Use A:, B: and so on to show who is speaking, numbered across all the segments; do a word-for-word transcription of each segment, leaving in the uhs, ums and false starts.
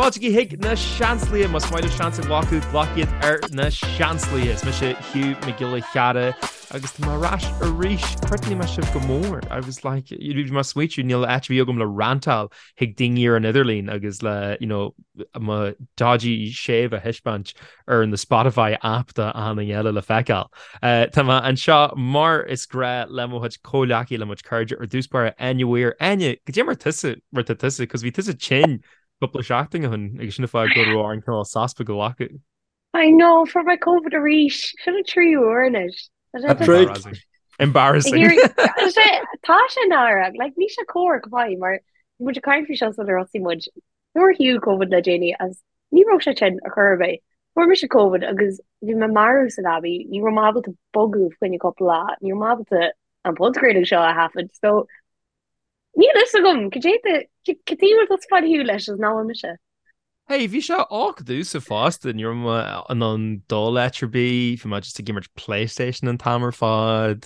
A: fáiltí hiic na seanslaí mas maidir seansa bhlaú glaciad ar na seanslaíos me sé hiú me gila cheada agus tá marráis a ríis chuirtaí me sibh go mór. I was like, you mar sweetú níl eitbhí agam le rantal hiag dingiar an Idirlín agus le, you know, ma dodgy séh a hispant ar an the Spotify app da anna eile le feicáil. Uh, tá ma an seo mar is gra le moid cólaí le muid cardide ar dúspáir anhuiir aine go dé mar tusa mar tá tusa cos bhí tusa chin couple seachting hunn agus sinna fáid go rá an cá saspa go lacu.
B: I know, for my COVID a reach. Should have tree earned.
A: Embarrassing. Embarrassing.
B: Tasha Nara, like Nisha Core, goodbye, mar would you kind of show so the Rossi much. Nor Hugh COVID la Janie as ni Rosha Chen a curve. For Misha COVID, because you Maru Sanabi, you were able to bugoof when you couple lot, you were able to and both grading show happened. So ni listen gum, could you continue with us for Hugh lashes now Misha.
A: Hey, bhí seo ách dús sa fásta níor an an dó letter bí fi má just a gimmert PlayStation an tamar fád.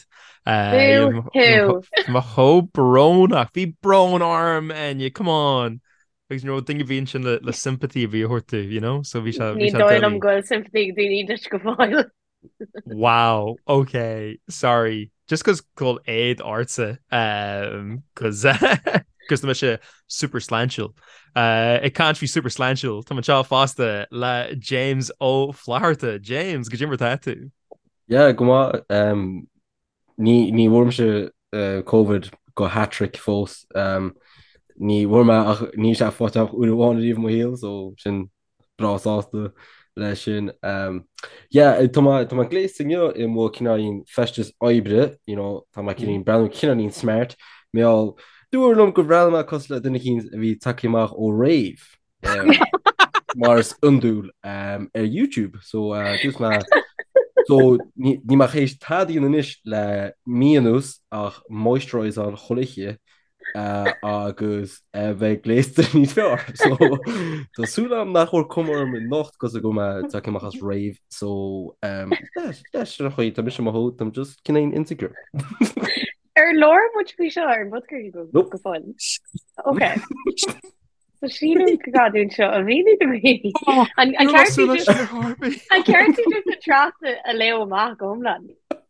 A: Ma ho brónach, bhí brón arm and come on. Because you know, thing bhíonn sin le sympathy a bhí hortu, you know? So bhí seo
B: Ní dóil am go sympathy do ní dis go fáil.
A: Wow, okay, sorry. Just because called aid artsa, um, because because the me super slantial. Uh, it can't be super slantial. Tá man seo fásta le James ó Flaharta. James, go dimmer táú.
C: Yeah, go má um, ní ní bhfuairm se uh, COVID go hat-trick fós. Um, ní bhfuairm ach ní se fáteach uaháin díomh mo héal, so sin brásásta lei sin. Um, yeah, tá má tá má gléistinne i mó cinnaín festas oibre, you know, tá má cinnaín brand cinnaín smart, méall dúirlumm go bhrealma cos le duna cín a bhí takeíach ó rave um, mars undúil um, ar YouTube. So uh, dus ma so ní mar chééis tadaíon inis le míanús ach moisturize an choliche uh, agus uh, bheith gléiste ní fear. So Tásúlam nach chóir cumar min nocht cos a go takeíach as rave. So um, leis chuí tá mis sem hó am just cinnaín insecure.
B: Er Laura much we sure what could you go
C: nope.
B: Go fun. Okay. So she didn't go doing show I really to me.
A: Oh,
B: and I can't see just
A: I
B: can't see just a trust a Leo Mark homeland.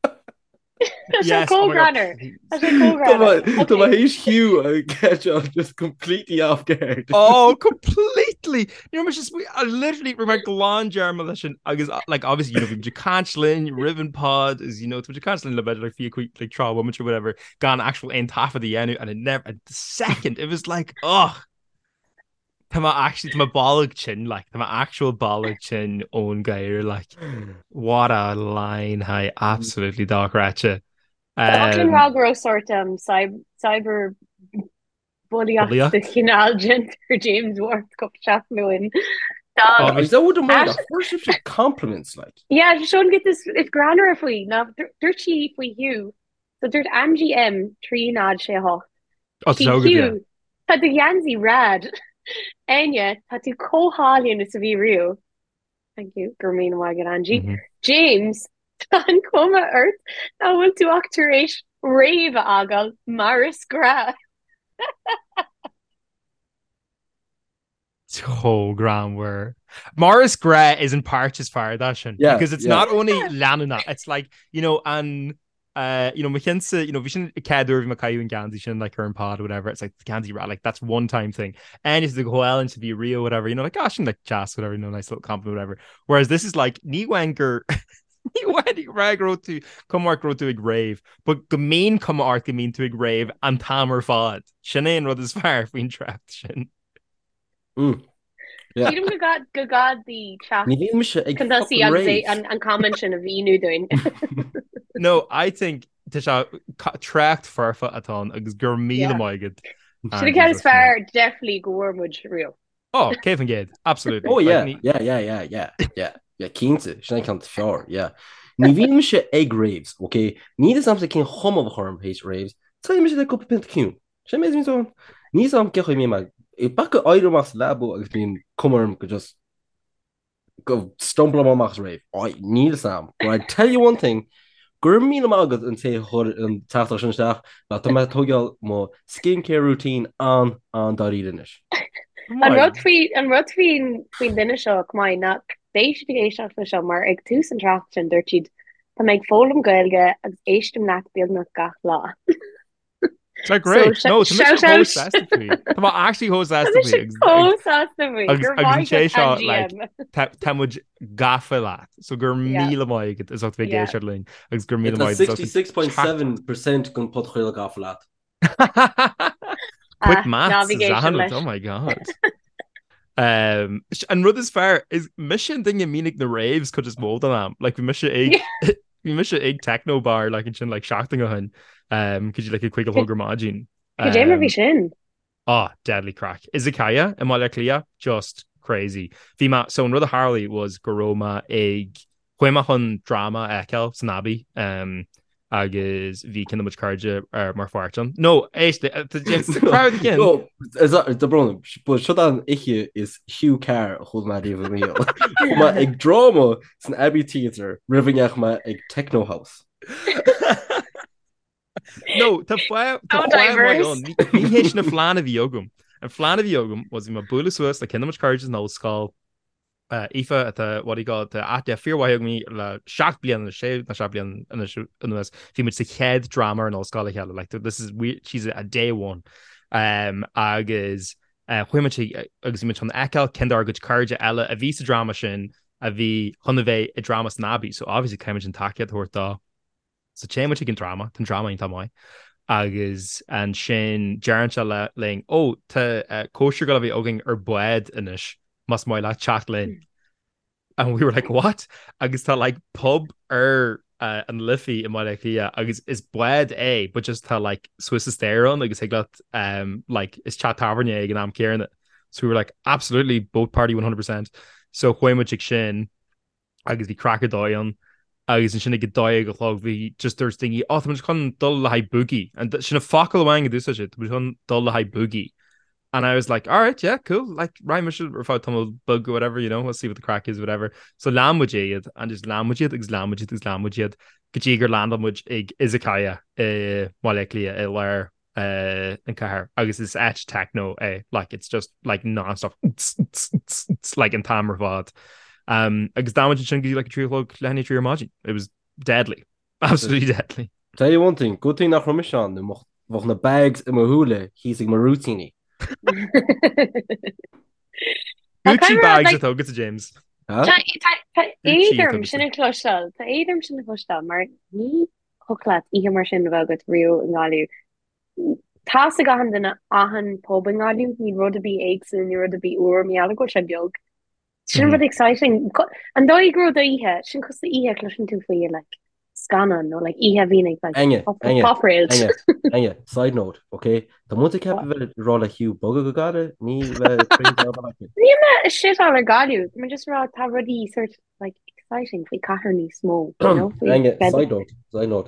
A: Yes,
B: cool
A: oh
B: granner. Cool
C: my he's Hugh I catch on just completely off guard.
A: Oh, completely. You know, just we I literally remember Glon Germalition. I guess like obviously you know you canceling ribbon pod is you know to you canceling the better like few quick like trial woman or whatever gone actual end half of the end and it never at the second it was like oh Tá actually tá bollock chin like tá actual bollock chin own guy like what a line I absolutely dog ratcha.
B: Um, Ragro sort um cyber cyber bully off the canal for James Worth cup chat in.
C: Oh, is that what the mind worship compliments like?
B: Yeah, just shouldn't get this it's grander if we now they're cheap we you. So there's M G M three nod she ho.
A: Oh, so good.
B: But the Yanzi rad. Anya, tá tú cóháilíonn is a bhí riú. Thank you, Gurmín Wagan Angie. Mm-hmm. James, tá an cuma earth, tá bhfuil tú achtaréis rave agal Maris Gra.
A: So grand where Maris Gra is in Parches Fire, that shit.
C: Yeah,
A: because it's yeah. not only Lanana, it's like, you know, and Uh, you know, McKinsey, you know, Vishin Kadur, Makayu and Gandhi, Shin, like her and pod, or whatever. It's like Gandhi, like that's one time thing. And it's the go well into be real, whatever, you know, like gosh, and like jazz, whatever, you know, nice little compliment, whatever. Whereas this is like Niwanger, Niwanger grow to come work grow to a grave, but Gamin come art Gamin to a grave and Tamer Fod. Shanae Rud is far being trapped, Shin.
C: Mm. Yeah.
B: You don't got go God the chat. Can I see and and comment of Inu doing?
A: No, I think Tisha tracked Farfa Aton agus gur míle maigad.
B: Should have kept as far definitely go much real.
A: Oh, Kevin Gade, absolutely.
C: Oh yeah, like, yeah, yeah, yeah, yeah, yeah, yeah. Keense, she's not sure, yeah. Ní bhí me se egg raves, okay? Ní is amsa cin chum of harm hates raves. Tá me se le cup pint cún. She makes me so. Ní sam cecho mé mag. I back either mas labo agus bín cumarm go just go stumble on max rave. Oh, ní sam. But I tell you one thing. Gur míle mágad an té an tatar sin staach, le tá me tógeal mo skincare routine an an daríis.
B: An rud fao an rud faoin faoin duine seo cumáid nach bééis géisteach na seo mar ag tús an tratain dúirt siad Tá méid fólam gailge agus éistem nach beag nach gach lá.
A: Tá great.
B: So,
A: No,
B: sh-
A: tá mis
B: shout out.
A: hós asta faoi. Tá actually hós asta
B: Tá sé
A: faoi.
B: cóáasta mí
A: agus-
B: gur
A: agus
B: bhaid
A: sé
B: go
A: seo,
B: G
A: like,
B: M.
A: Támuid gafa leat. So gur
B: Yeah.
A: míle maigad is ocht bheith
B: Yeah.
A: géisiir linn. Agus gur míle
C: It's
A: maigad.
C: sixty-six point seven percent gon potchuil gafalat.
A: Quick
B: Ah,
A: maths is
B: navigation
A: ahanad.
B: leis.
A: Oh my god. Um, sh- and rud is fair is mission thing in meaning the raves could just mold on them. Like we miss it egg, we miss it egg techno bar like in chin like shocking a hun. Um, could you like a quick of hugger margin?
B: Go déimar bhí sin.
A: Oh, deadly crack. Izakaya and Malaklia just crazy. Fima so another Harley was Goroma egg Huema hun drama ekel snabby. Um. Agus bhí cinna muid cardide ar mar fuirtan. No, éis the crowd again.
C: No, is that the problem? But shut down ichie is Hugh Carr hold my even real. Ma ag drama is an Abbey Theatre rivinach ma ag techno house.
A: No, tá foiá
B: How diverse.
A: ní hééis na fláán a bhí ogum. An fláán a bhí ogum was bhí mar bula suas le cinna muid cardide nó sáil. Uh, Ifa at the what he got the at the fear why me la shock blian the shade the shop blian and the and the he would say head drama and all scholar hell like this is weird she's a day one um agus uh whimachi agus image on the ekel kinder good carja ella a visa drama shin a v hunave a drama snabi so obviously came in takia horta so chain much again drama and drama in tamai agus and shin jaran laying oh to uh kosher gonna be oging or boed inish must my like chat lane and we were like what agus tá like pub er uh, an liffy in my like yeah agus is bled a but just tá like Swiss stair on agus got um like is chat tavern and I'm caring it so we were like absolutely both party one hundred percent so when much shin agus the cracker doyon agus an sinna go dóigh go chlog bhí just there's thingy oh I'm just con dul le haid boogie and sinna focail amhain do such it but con dul le haid boogie. And I was like, all right, yeah, cool. Like, Ryan Mitchell, or if I tumble bug or whatever, you know, we'll see what the crack is, whatever. So, Lamwajid, and just Lamwajid, ex Lamwajid, ex Lamwajid, Gajiger Landamwaj, ig Izakaya, eh, Maleklia, eh, where, eh, and Kahar, I guess it's etch techno, eh, like, it's just like non-stop, it's like in Tamravod. Um, ex Damwajid, Shungi, like a tree log, Lenny Tree Maji. It was deadly, absolutely deadly.
C: Tell you one thing, good thing nach Romishan, the moch na bags in Mahule, he's like Marutini.
A: Gucci bags like, at James.
B: éidirm sinna chlóistal Tá éidirm sinna chlóistal mar ní cholaat ihe mar sin bh go riú an gáú. Tá a gahan duna ahan pob an gáú ní rud a bí éag san ní rud a bí uair mé go se beag. Sin rud exciting an dó gro do ihe sin cos ihe closin tú faoí le scanan nó like ihe vínig like
C: Enge, enge,
B: poprails.
C: enge, enge. Side note, okay? Tá mu cap bheith rála hiú bog go gada ní bheith
B: Ní me shit á a gáú mar just rá tá rudí sort like exciting faoi cahar ní smó
C: Enge, side note, side note.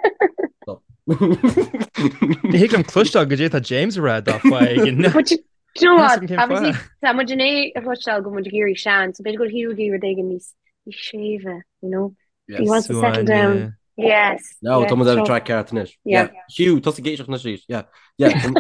A: Ní hiigem clúisteach go dé a James a rad á foiig
B: you know what obviously tá mu é a chluisteil go mu géirí sean so bit go hiú hí dagan níos ní séve you know he wants to settle down yes
C: no
B: yeah,
C: Thomas
B: so,
C: ever track cat yeah.
B: yeah
C: Hugh toss gate na street yeah yeah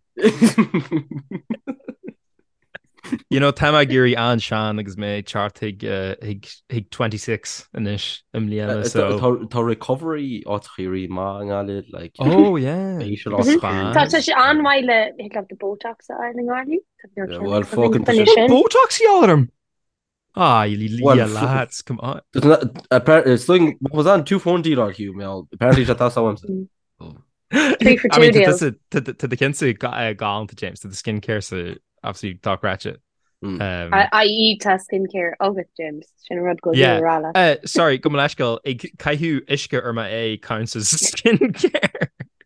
A: you know Tama Giri and Sean agus mé chart hig uh, hig hig twenty-six inis im liana so
C: tá recovery áchéirí má ngáile like
A: oh yeah
B: tá sé anhaile hic le de botox a an gáú
C: well fucking
A: botox yallarm ah you Leah lads come on
C: it's doing what was on two phone deal on Hugh Mel apparently that that's how I'm
B: three for two deals
A: to the kinsa gáil to James to the skincare so obviously talk ratchet
C: mm.
A: um,
B: I, I eat a skincare agus James sin rud go
A: yeah
B: rala
A: uh, sorry go leiscail ag caiithú isce ar ma é counts as skincare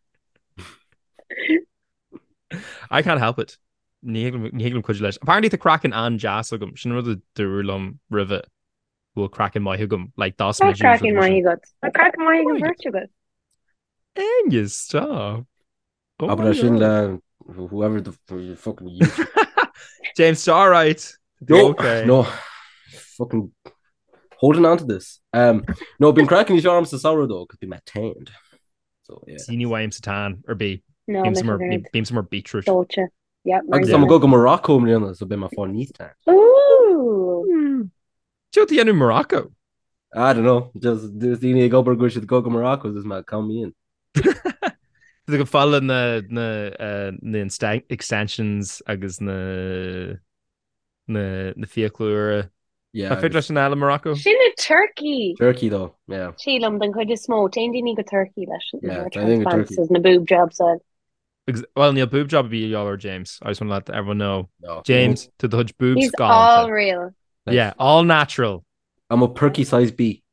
A: I can't help it ní chuid leis apparently the cracking an jazz agam sin rud a dúlam rivet bhfuil cracking mai hugam like das
B: cracking mai got cracking mai go virtue good
A: Angus stop
C: aber sin le whoever the fucking you
A: James all right
C: no
A: okay
C: no fucking holding on to this um no been cracking his arms to sourdough could be maintained so yeah
A: see new William Satan or B
B: no
A: beam some more beam some more beetroot
B: dolce Yeah,
C: Agus am go go Morocco mlíana so be má fá níos tá.
B: Ooh.
A: Joe the end Morocco.
C: I don't know, just there's the gober go go go Morocco is my come in.
A: They go fall na na uh, na extensions agus na na na fiaclúra.
C: Yeah.
A: I feel like na Morocco.
B: Sin a turkey.
C: Turkey though, yeah.
B: Sílam den chuid is smó, té ní go turkey leis.
C: Yeah, I think a turkey.
B: Na boob job so.
A: Well, Neil boob job would be y'all or James. I just want to let everyone know.
C: No.
A: James to the Hudge boobs
B: He's
A: gone.
B: all real.
A: Nice. Yeah, all natural.
C: I'm a perky size B.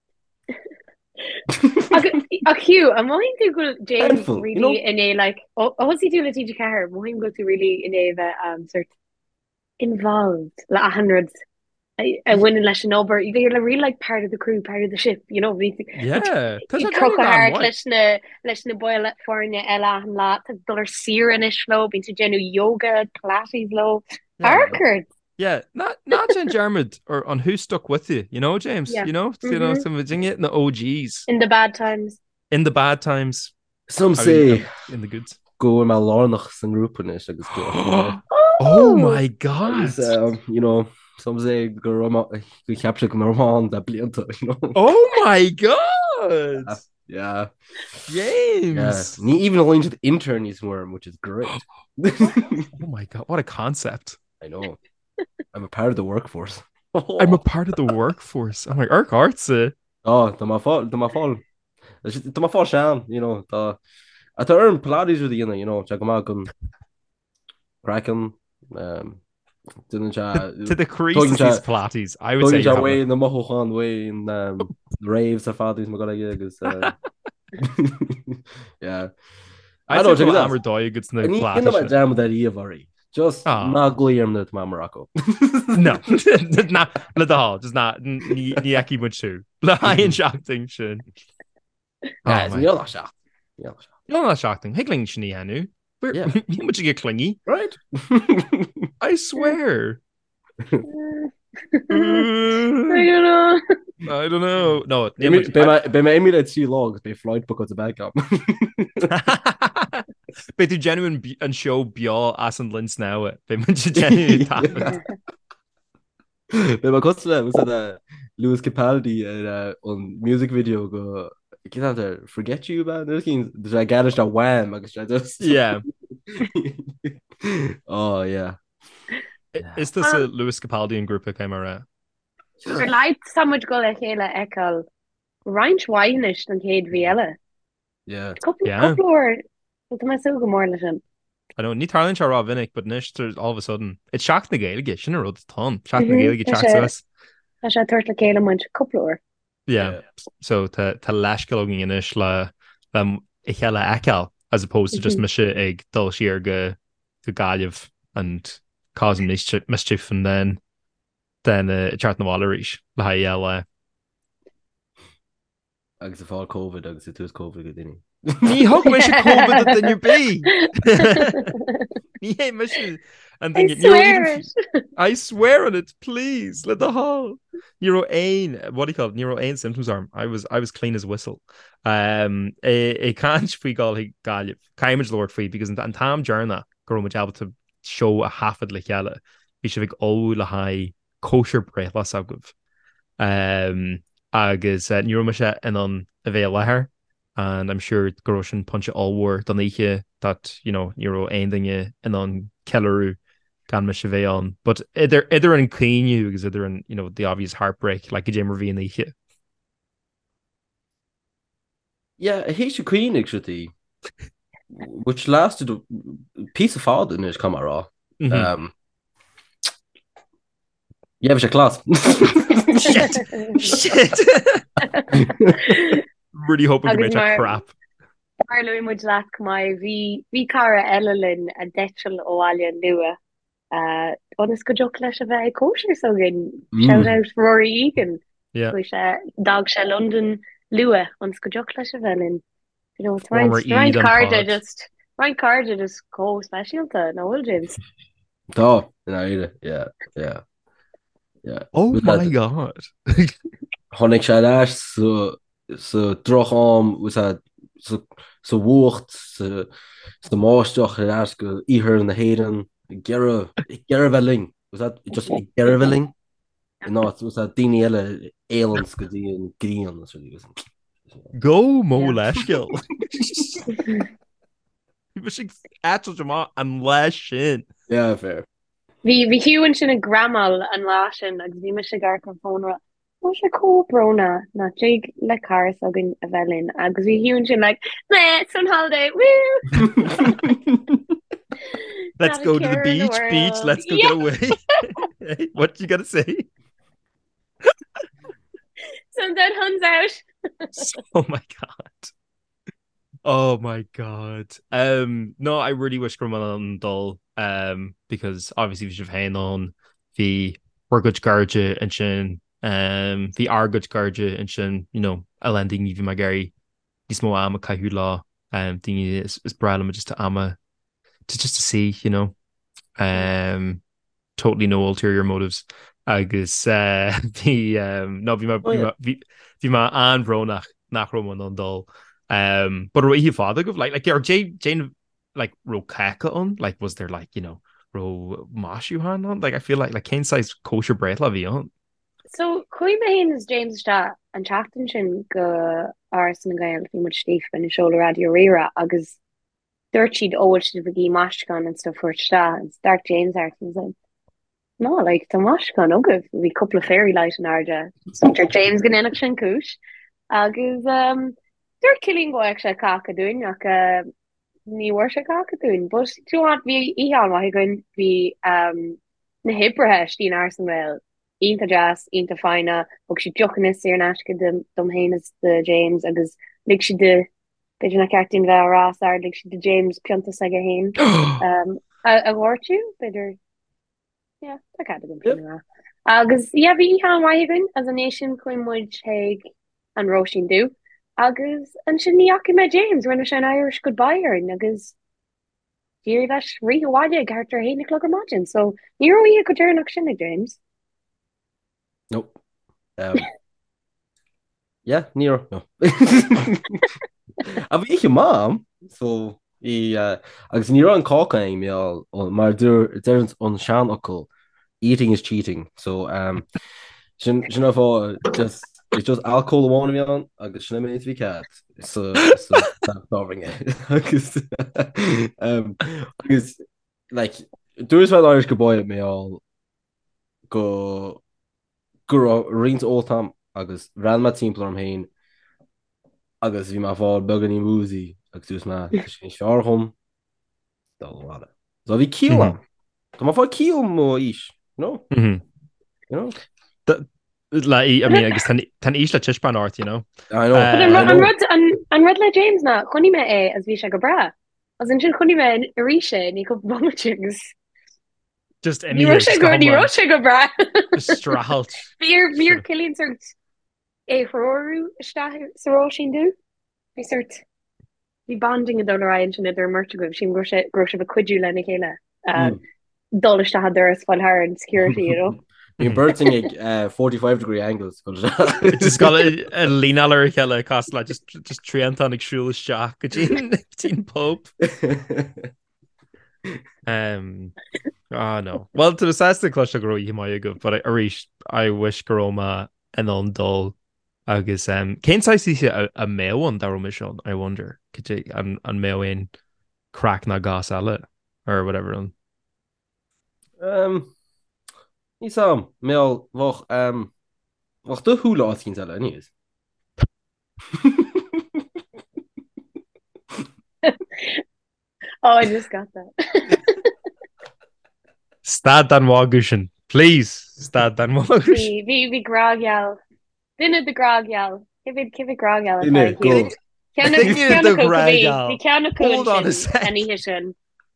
B: A cute. I'm going to go James
C: Painful,
B: really
C: you know?
B: in a like oh what's he doing at T G Car? I'm going to go to really in a um sort involved like hundreds. I, I win in leis an over. You're like really like part of the crew, part of the ship, you know.
A: Yeah.
B: Croc a heart leis na leis na boil forne ella an lá dollar sirenish flow, being to genu yoga, Pilates low. Harkard.
A: Yeah, not not Jen Jarmid or on Who Stuck With You, you know, James.
B: Yeah.
A: You know, mm-hmm. you know, some of it in the O Gs.
B: In the bad times.
A: In the bad times.
C: Some say
A: mean, in the goods.
C: Go in my lornach and group and agus go.
A: Oh my god.
C: Um, you know, some say go go capture Norman that blianta, you know.
A: Oh my god.
C: Uh, yeah.
A: James.
C: Yeah. Ni even only to the intern is worm, which is great.
A: Oh my god, what a concept.
C: I know. I'm a part of the workforce.
A: I'm a part of the workforce. I'm like, Arc Arts. Uh...
C: Oh, the my fault, the my fault. The my fault, Sean. You know, the at the earn Pilates with the you know, check them out. Kraken, um, didn't you?
A: To the creases Pilates. I would say
C: you're way in the Mohohan way in um the raves of fathers. My God, yeah, because yeah.
A: I don't know. I'm doing it's no
C: Pilates. You know my jam with that Evari. Just oh. Not Guillermo to my Morocco.
A: No, not let the hall. Just not ni ni aki muchu. La in shocking shun.
C: Yeah, you're not shocked.
A: You're not shocking. Higgling shni hanu. Yeah, you much get clingy,
C: right?
A: I swear.
B: I don't know.
A: I don't know. No,
C: be my emi that see logs be flight because of backup.
A: Be du genuine and show bio as and Lynch now. Be much genuine happened.
C: Be my customer was that Lewis Capaldi uh, on music video go get out there forget you man. There's I got a wham. I just
A: yeah.
C: Oh yeah.
A: Is this um, a Lewis Capaldi and group came around?
B: Er leid so much go le chéile eáil Reinint Weinish an céad bhíile.
C: Yeah.
B: Couple yeah. couple or me so go mór leis sin.
A: I know ní tarlinn se rá vinnig, but nish all of a sudden it's shocked na Gaeilge sin a rud ton. Shocked na Gaeilge chat to us.
B: Tá sé tuairt le céile muint couple or.
A: Yeah. yeah. So to to leiscilogin inis le le I chéile eáil as opposed to just mm-hmm. mise ag dul siar go go gailh and causing mischief, mischief and then then uh, chart na wall reach le ha yell
C: agus fá COVID agus it was COVID go dini
A: ní hog me COVID than you be ní hé mis and then
B: I swear it
A: I swear on it please let the hall Neuro ain what do you call it Neuro ain symptoms arm I was I was clean as a whistle um a a can't fui gal he gal kaimage lord free because an tam journal go much able to show a half at le yella we should all la high kosher breath las aguf um agus uh, neuromasha and on avail her and I'm sure Groshan punch it all war done that you know neuro ending and on Kelleru gan me on but either either in clean you because either in you know the obvious heartbreak like a Jim Ravine the
C: yeah he should queen actually which lasted a piece of father in his camera. Mm-hmm. Um, yeah, it was a class.
A: Shit, shit. Really hoping to make a crap.
B: Marlo much last my v v cara Ellelyn a detchel oalia lua. Uh, honest good joke lash of a kosher so again. Shout out Rory Egan.
A: Yeah.
B: Which uh, dog shell London lua on good joke lash of Ellen. You know, it's Ryan, Ryan Carter just Ryan Carter just go special to no James.
C: Oh, no, yeah, yeah, yeah.
A: Oh but my that, god!
C: Honnig sé so so drocham was that so so wocht so so máisteach as go ihir in the heden Gera Geraveling. Was that just Geraveling? No, it was that Dini Ella Alans go dtí an Grian as really was.
A: Go mó
B: Yeah.
A: leisciil. Bhí si etal má an leis sin.
C: Yeah, fair.
B: Bhí bhí hiúann sin a gramal an lá sin agus bhí me se gar an fónra. Mo se cóbrona na jig le cars agin a bhelin agus bhí hiúann sin like, nah, it's on holiday, woo!
A: Let's
B: Not a
A: go to the
B: care in the
A: beach, beach,
B: world.
A: let's go
B: Yeah.
A: get away. What you gotta say?
B: Sun dead huns out.
A: Oh my god. Oh my god. Um no, I really wish Grumman on dull. Um because obviously we should have hand on the Burguch Garja and Shin um the Arguch Garja and Shin, you know, a landing even my Gary the small ama Kahu law um thing is is Bralum just to ama to just to see, you know. Um totally no ulterior motives. Agus uh the um no bhí ma
C: Oh, yeah.
A: bhí bhí ma an bro nach nach Roman on dull. Um, but ro hi father go like like or Jane Jane like ro kaka on like was there like you know ro mashu han on like I feel like like Kane size kosher bread lavi on
B: So cui me hen is James sta an chatan sin go ars na gael fi much Steve in shoulder radio rera agus dirtid old to begi mashkan and stuff for sta and start James art and like no like the mashkan okay we couple of fairy light in arja so James gan en sin kush agus um they're killing go actually kaka doing like uh ni worship kaka doing but do you want me ihan wa going be um na hiprehesh di arsenal Inta jazz, inta fina, og si jochen is sér náske dom dom heen is de James agus lig si de bid na cartin ve ras ar lig si de James pianta sage heen. Um a a wartu bitter yeah, that kind of
C: Yep.
B: thing. Agus yeah, vi han waven as a nation queen would take an Roshin do. Agus an sin niaki me James when an Irish goodbye agus Dear that ri waje garter heen clog imagine. So ni we could turn sin James.
C: Nope. Um, yeah, Nero. No. A bhí ich mám so í uh, agus ní an cácaim meall mar dúr dearns an sean ocail eating is cheating so um sin sin fá just it's just alcohol amháin meán agus sin mé bhí cat so so táring agus um agus like dúras bhil Irish go báid meall go gur rins ótam agus ran ma timp am hain agus bhí má fáil began í músí agus dús má sin searchom dáhile. So bhí cíal am. Tá má fá cíal mó is, no?
A: Mhm.
C: You know?
A: like I mean agus tan is le tiispan art you know
C: I know.
A: Uh,
B: But
C: I
B: an
C: know.
B: rud an an rud le James na chunni me é as bhí se go bra. As an sin chunni me aríise ní go bombachings.
A: just
B: Ní ro se go ní ro se go bra.
A: strahalt
B: Bhír
A: Sure.
B: bhír cilín sort é chorú saró sin dú. Bhí sort bhí banding a dul rain sin idir merta goibh sin gro se gro se a cuiidú lena chéile.
C: Mm.
B: Duliste had there as fáil haar an security, you know.
C: Bhín birting ag uh, forty-five degree angles.
A: just got a, a línalar cheile cos le just just triantan agsúla seach go tín Pope um oh no well to the sasta clutch go hi mai go but I arish I wish Goroma an an dul agus um Ken sai si a, a mail one dar mission I wonder could you an an mail in crack na gas ala or whatever on
C: um, Ní sam méall bhach um, bhach do thuúla ácinn eile níos.
B: Oh, I just got that.
A: stad dan wagusin please stad dan wagusin
B: Vi vi vi gragyal. Dinne de gragyal. Kivid kivid gragyal.
C: Dinne, go.
A: Dinne de gragyal.
B: Vi ceanna
A: Hold on a sec.
B: any hisin.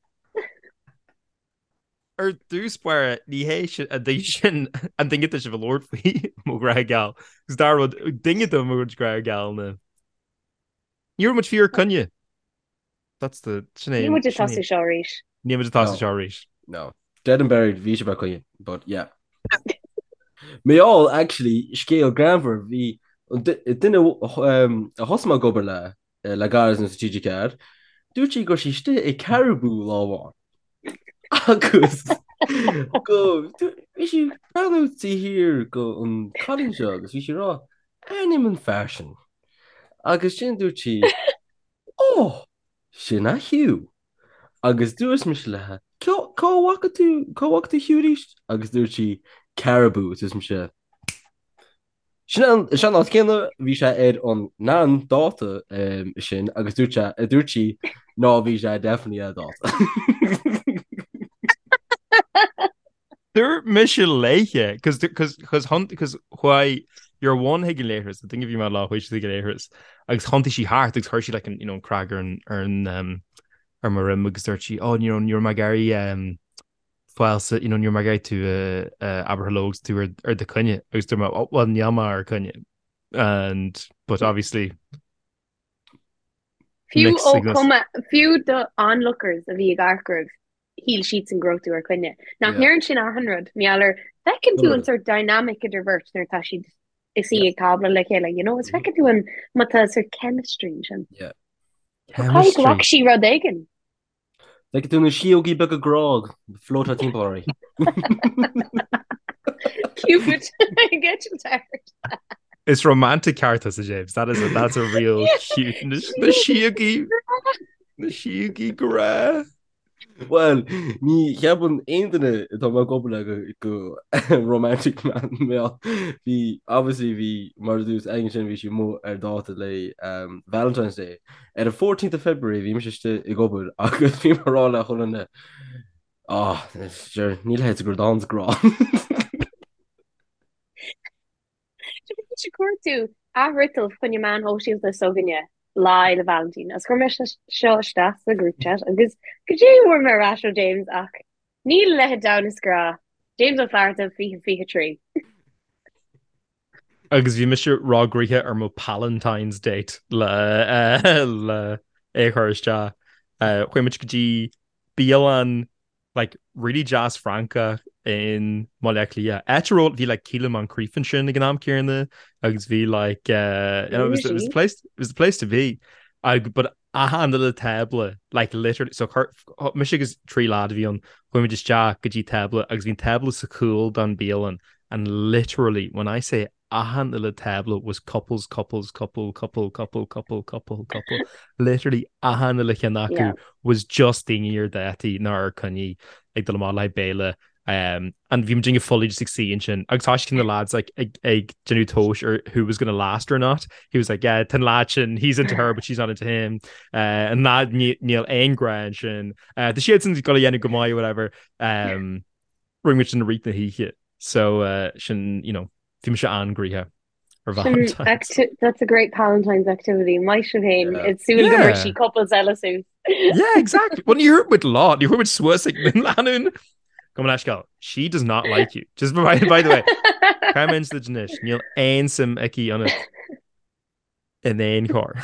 A: ar dúspáir ní hééis a d sin an dinge se bh Lord faoi mó gra gal gus dar dinge do mú gra gal na Níor much fear cunne that's the
B: Ni mu just toss show reach.
A: ní tá
C: No.
A: seéis
C: No. Dead and buried bhí se chuine, but yeah. Mé all actually scéal granver hí duine um, a hosma gobar le uh, le garas na strategic ad. Dúirtí gur si sti é caribú láháin. agus go bhí si bralútí hir go an Colin seo agus bhí si rá animan fashion agus sin dúirtí ó sin a hiú agus dúas mis lethe cóhacha tú cóhacha tú hiúríist agus dúirtí caribú is me se Sin sean á cinenne bhí sé éiad an ná dáta sin agus dúirte a dúirtí ná bhí sé defaní a dáta.
A: They're mission leiche because because because hunt because why you're one higgin layers I think if you my law which the layers agus hunty she heart it's her she like an you know Cragar and and um or marim agus she oh you know you're my Gary um file so you know you're my guy to uh uh Aberlogs to her or the Kunya agus to my oh well Nyama or Kunya and but obviously
B: few oh come few the onlookers of the Gargrove heel sheets and growth to her Kunya now yeah. Here in Shin a hundred mealler that can do an sort dynamic divert their tashi is see a cable like like you know it's like doing mata sort chemistry
C: yeah
B: chemistry rodagan
C: like doing a shiogi bug of grog float a temporary
B: Cupid get you tired
A: it's romantic characters James that is a that's a real cute the shiogi the shiogi gra
C: Well, ní cheapan aontaine tá má gopla go go romantic man mé bhí obviously bhí mar dús aigen sin bhí si mó ar dáta le um, Valentine's Day ar a fourteenth of February bhí meiste i gopur agus bhí marrála chunne á níl het gur dánsrá
B: cuatú a rital chun je man hóisiil le soganne lá le Valentine as chu me seoiste a group chat agus go dé mar Rachel James ach níl le da is gra James ó fleir a fi fi trí
A: agus bhí me se rágrithe ar mo Valentine's date le uh, le éhuiiste chuimiid gotí bíal an like really jazz Franca in molecular etro bhí like Keelam an Creefan sin ag an am cearna agus bhí like uh, you know, it was, it was the place it was the place to be I, but a handle the table like literally so mis is trí lád bhí an chuimi just Jack go dtí table agus bhín table sa cool don Bíalan and literally when I say a handle the table was couples couples couple couple couple couple couple couple literally a handle chenaku yeah. was just in your daddy nar cunny like the má béle um and bhím dinge fully just see sin agus tá the lads like ag, ag genú tosh or who was gonna last or not he was like yeah ten lachin he's into her but she's not into him uh and that Neil Angran sin uh the shit since got a yenna gomai or whatever um ring which in the read he hit so uh sin you know Fim se angry or
B: Acti- that's a great Valentine's activity my shame yeah. It's soon yeah. she couples Ellison
A: yeah exactly when you heard with lot you heard with Swissig Lanun come on go she does not like you just by, by the way come into the Janish Neil ein some icky on it in the ain car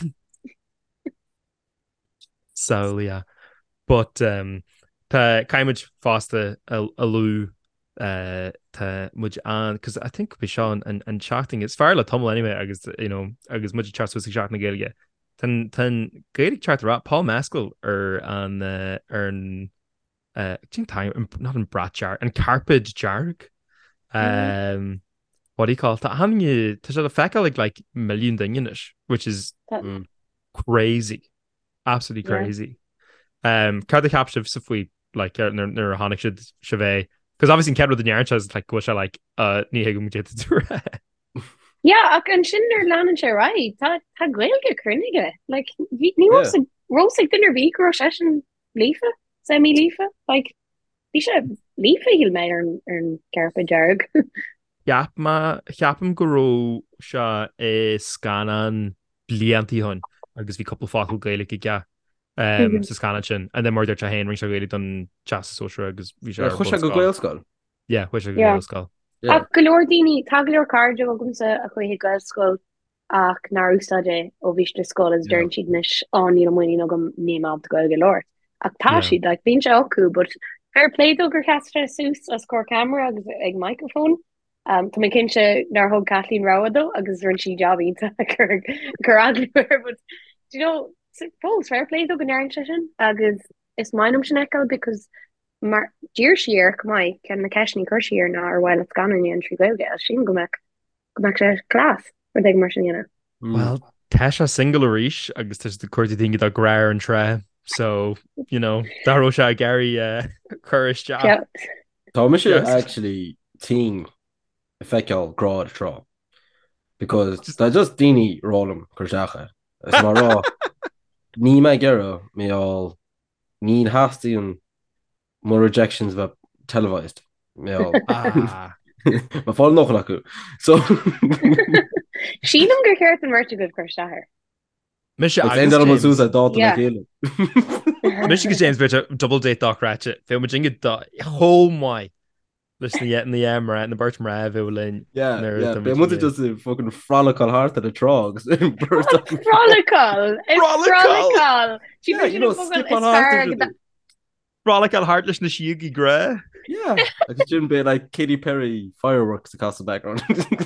A: so yeah but um ta kaimage faster a, a loo uh ta much an because I think be Sean and and chatting it's fair la tumble anyway I guess you know I guess much chat was chat na gaeilge tan tan gaelic chat rap Paul Maskell or an uh earn uh time not in Bratjar and Carpage Jarg um mm-hmm. what do you call that having you to a feck like like million dingish which is mm, crazy absolutely crazy yeah. um card the capture if we like uh, near Honic should cheve because obviously Kedro the Yarn is like what I like uh ní hegum get to
B: yeah ach an sinner lan se right tá tá gweilge crunige like ní was rosig dinner vi gro session lefa semi lefa like vi se lefa hil me ar ar carpa jarg
A: ja ma chiaapam go se é scanan blianti hun agus vi couple fa gaelig ga um sa scan sin and then murder to hen ring really done chas social agus vi
C: go goilscoil
A: yeah which goilscoil
B: a golordini taglor cardio gumsa a chu goilscoil ach narústade ó viste school is dern siad nis an ní muoine no gom néim ab goil galore ach tá siad like bín se acu but fair play dogur castra sús as cór camera agus ag microphone um tá mé cinse nar hog Kathleen Rowado agus run si jobí gur gur agluir but you know suppose fair play do gan session agus is mine sin echo because mar dear siar mai ken na keisni chuir ná ar bhile gan an trí goilge a sin go meach go meach sé clás ru ag mar sinna.
A: Well, te a single ríis agus tu de cuairtí dinge a gréir an tre, so you know daró se a Gary uh, chuiriste.
C: Tá me sé actually team feiceáil grád trá because tá just daoine rálam chuseacha is mar rá ní me gera méall ní hastíún more rejections bheit televised
A: Ah.
C: Ma fá noch acu so
B: Sílam gur chéirt an mrte go chuir.
A: Mis
C: sús dá chéile.
A: Mis go James bit a double date dochráte fé mar jinge hó mai leis na in the emra na burt ra bhlinn
C: mu just fucking frolical heart at a trogs
B: frolical
A: frolical heart leis na siúgi gra
C: yeah like Jim be like Katy Perry fireworks across the background.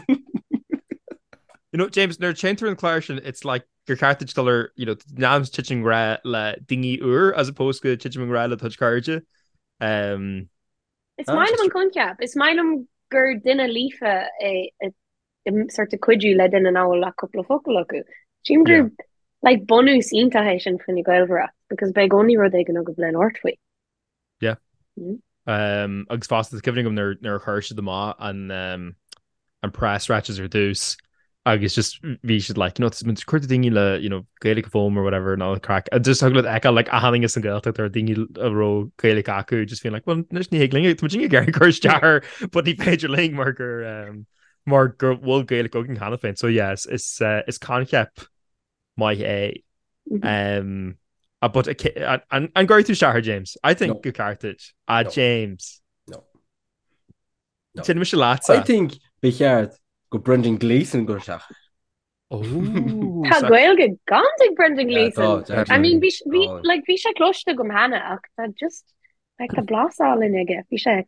A: You know, James, near Chainter and Clarkson, it's like your cartage color, you know, Nam's Chiching Ra la dingy ur as opposed to Chiching Ra la touch carja. Um,
B: it's mine on concap. It's mine gur dinner leaf a, a, a sort of quidju led in an hour a couple of focal. Jim group like bonus intation from the Guelvera because by only were they going to go blend Ortway.
A: Yeah.
B: Mm-hmm.
A: Um, agus fast is giving them their their hirsch of the ma and um and press ratchets reduce. Agus just we should like you know it's cuir dingy le you know Gaelic foam or whatever and all the crack. I just talk about echo like a having us and girl that they're dingy a row Gaelic aku just feeling like well there's no higgling it's much Gary Kirsch jar but he paid your link marker um more wool Gaelic cooking kind of thing. So yes it's uh, it's concept my a um uh, but uh, and and going through Shahar James I think no. Good cartage ah uh, no. James
C: no
A: no I
C: think Bichard go Brendan Gleeson go seach.
A: Oh,
B: Tá gailge gantig Brendan Gleeson. Yeah, I mean, vi vi like vi sé cloiste gom hanna ach that just like the blasall in ige vi sé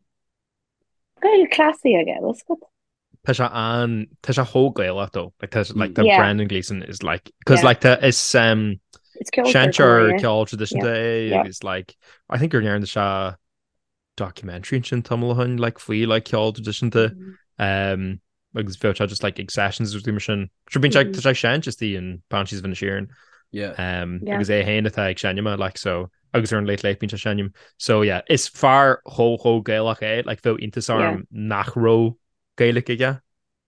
B: gail classy ige was good.
A: Tá sé an tá sé ho gail though like tá like the yeah. Brendan Gleeson is like because yeah. like the is um
B: it's
A: Shanchar Ceol tradition
B: yeah.
A: day
B: yeah.
A: is like I think you're near the Sha documentary in Shin Tumulahun like flea like Ceol tradition to mm-hmm. um agus bhil just like accessions of the machine sure being checked to shan just the and punches van shearing
C: yeah
A: um because they hand attack shanima like so agus are late late being shanyum so yeah it's far ho ho gaelic eh like though into sarm nachro gaelic yeah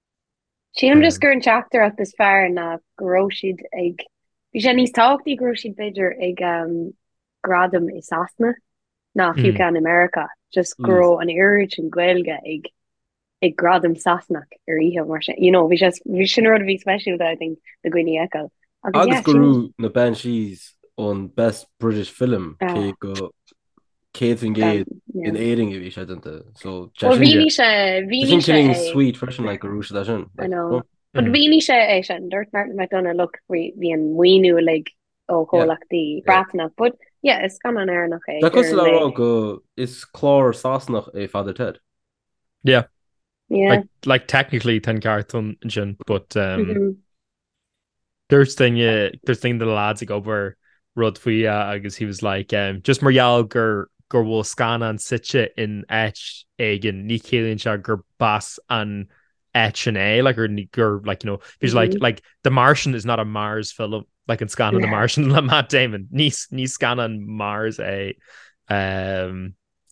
B: she am just going chapter at this far na groshid egg Jenny's talk the groshid bidger egg um gradum is asna na if you can America just grow an urge and gaelga egg ag gradam sasnach ar ihe mar you know vi just vi sin rud vi special I think the Gwynny Echo
C: agus gurú na Banshees on best British film ke go Kate Vingade in airing vi sé dente so
B: vi sé vi
C: sweet fresh like gurú sin
B: I know but vi sé é sin Dirt Martin McDonough look vi an winu like oh cholach the bratna but yeah it's gan an air nach é
C: da cos la go is chlor sasnach é father Ted
A: yeah
B: yeah
A: like, like technically ten carton engine but um
B: mm-hmm.
A: there's thing yeah there's thing the lads go over rud fui I guess he was like um just Marial gur gur will scan and sitcha in etch again ni killing shot gur bass and etch and a like or gur like you know he's mm-hmm. like like the Martian is not a Mars film like in scanning yeah. the Martian like Matt Damon ni ni scan on Mars a um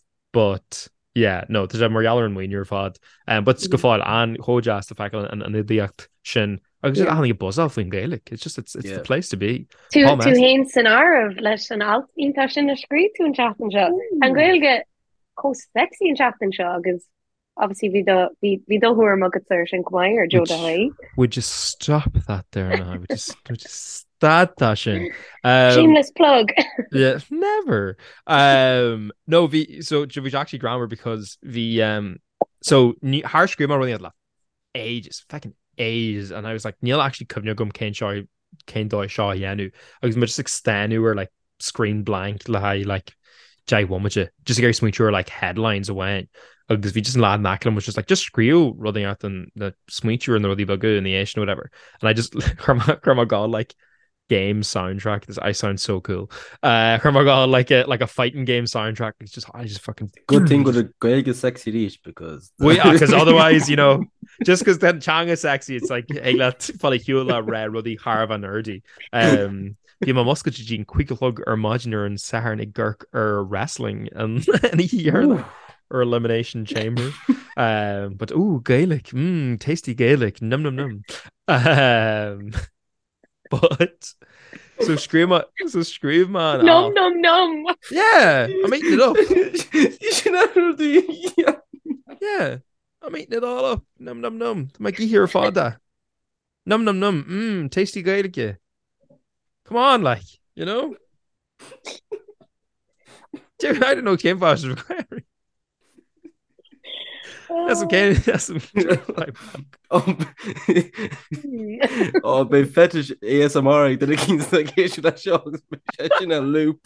A: but yeah no there's a Marialler and Wayne your fad um but it's go fall and hojas the fact and and the act shin I just I think a buzz off in Gaelic it's just it's it's yeah. the place to be
B: to to hain scenario of leis an alt intashin a scree to chatten show and Gaelge co sexy in chatten show because obviously we do we we do who are mugget search and Kwai or Joe Dahoy
A: would just stop that there now we just we just that dashin um,
B: shameless plug
A: yeah never um no we so we actually grammar because the um so harsh scream already had like ages fucking ages and I was like Neil actually couldn't gum Ken Shaw Ken Doi Shaw Yanu I was much extend who were like screen blank like like Jay Womaja just a very smooth sure like headlines away because we just lad Macklin was just like just screw running out and the smoocher and the ruddy bugger and the Asian or whatever and I just grandma grandma god like game soundtrack. This I sound so cool. Uh, oh my god, like a like a fighting game soundtrack. It's just I just fucking
C: Good thing with a Gaelic sexy reach because
A: we because otherwise, you know, just because then Chang is sexy, it's like hey, let folly hula rare ruddy harv and nerdy. Um, Bhí má musca gin cuiigelog ar Imagineer and Sahar nig Gurk or wrestling and and hear or elimination chamber. Um, but ooh, Gaelic, mmm, tasty Gaelic, num num num. Um, but so scream so scream man.
B: Num num num.
A: Yeah, I'm eating it up.
C: You should never do. Yeah.
A: Yeah, I'm eating it all up. Num num num. My here fada. Num num num. Mmm, tasty Gaelic. Yeah. Come on, like, you know? Dude, I don't know Kim Fosh is requiring. That's okay. That's
C: Oh, oh, by fetish A S M R, did it keep the case that show in a loop.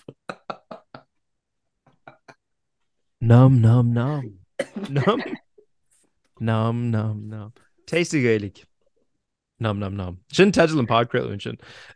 A: Num num num. Num num num num. Tasty Gaelic. Num num num. Sin tedal and pod grill sin.